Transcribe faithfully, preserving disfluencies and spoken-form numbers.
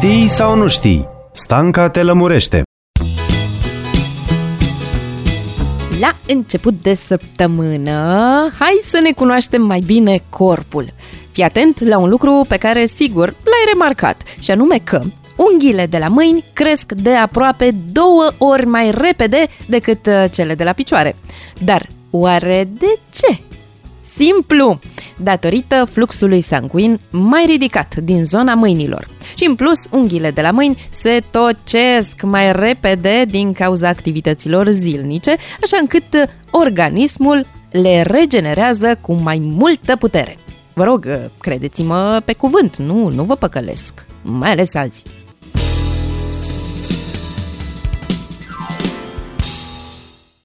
Știi sau nu știi? Stanca te lămurește. La început de săptămână, hai să ne cunoaștem mai bine corpul. Fii atent la un lucru pe care sigur l-ai remarcat, și anume că unghiile de la mâini cresc de aproape două ori mai repede decât cele de la picioare. Dar oare de ce? Simplu! Datorită fluxului sanguin mai ridicat din zona mâinilor. Și în plus, unghiile de la mâini se tocesc mai repede din cauza activităților zilnice, așa încât organismul le regenerează cu mai multă putere. Vă rog, credeți-mă pe cuvânt, nu, nu vă păcălesc, mai ales azi.